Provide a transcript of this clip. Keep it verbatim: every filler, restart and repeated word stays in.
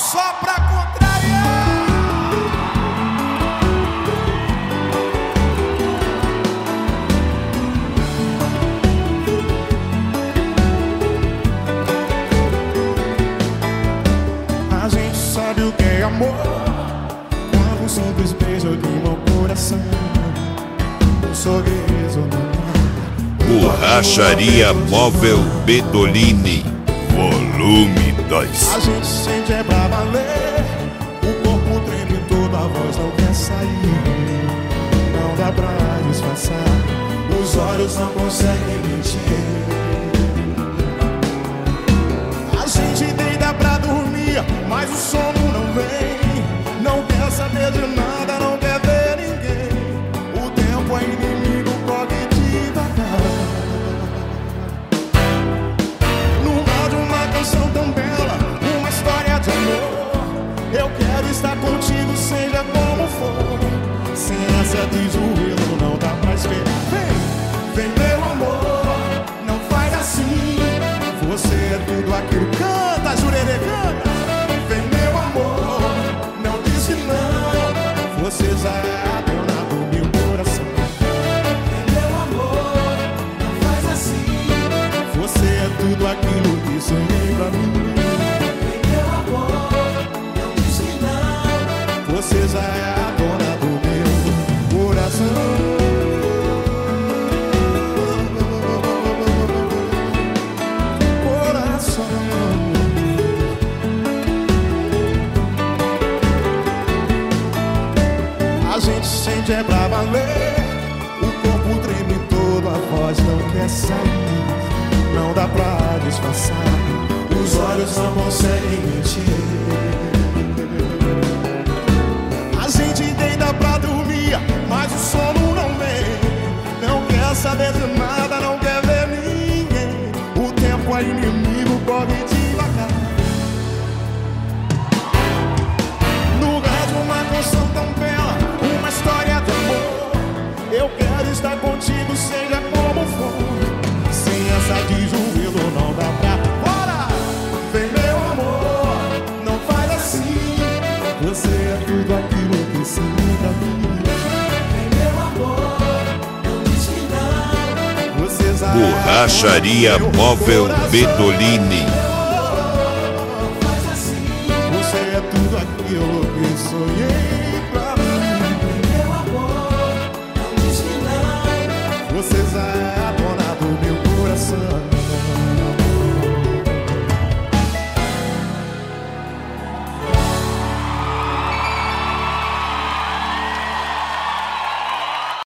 Só pra contrariar. A gente sabe o que é amor quando um simples beijo queima o coração. Um sorriso no Borracharia Móvel Bedolini, volume dois. A gente sente é pra valer. O corpo treme todo, a voz não quer sair. Não dá pra disfarçar. Os olhos não conseguem mentir. A gente deita pra dormir, mas o sono não vem. Não quer saber de nada, não quer ver ninguém. O tempo é inimigo, corre devagar. Canção tão bela, uma história de amor. Eu quero estar contigo, seja como for. Sem essa de joelho não dá pra esperar. Vem, vem meu amor, não faz assim. Você é tudo aquilo. Canta, Jurerê, canta. Vem meu amor, não diz que não. Você já é a dona do meu coração. Vem meu amor, não faz assim. Você é tudo aquilo que sonhei pra mim. Meu amor, não diz que não. Você já é a dona do meu coração. Coração. A gente sente é pra valer. O corpo treme todo, a voz não quer sair. Não dá pra disfarçar. Os olhos não conseguem mentir. A gente deita pra dormir, mas o sono não vem. Não quer saber de nada, não quer ver ninguém. O tempo é inimigo, corre devagar. No rádio uma canção tão bela, uma história de amor. Eu quero estar contigo, seja como for. Sem essa de joelho não dá pra. Bora! Vem meu amor, não faz assim. Você é tudo aquilo que se pra mim. Vem meu amor, não diz que não. Você já Borracharia Móvel Bedolini. Não faz assim. Você é tudo aquilo que sonhei pra mim. Vem meu amor, não diz que não. Você já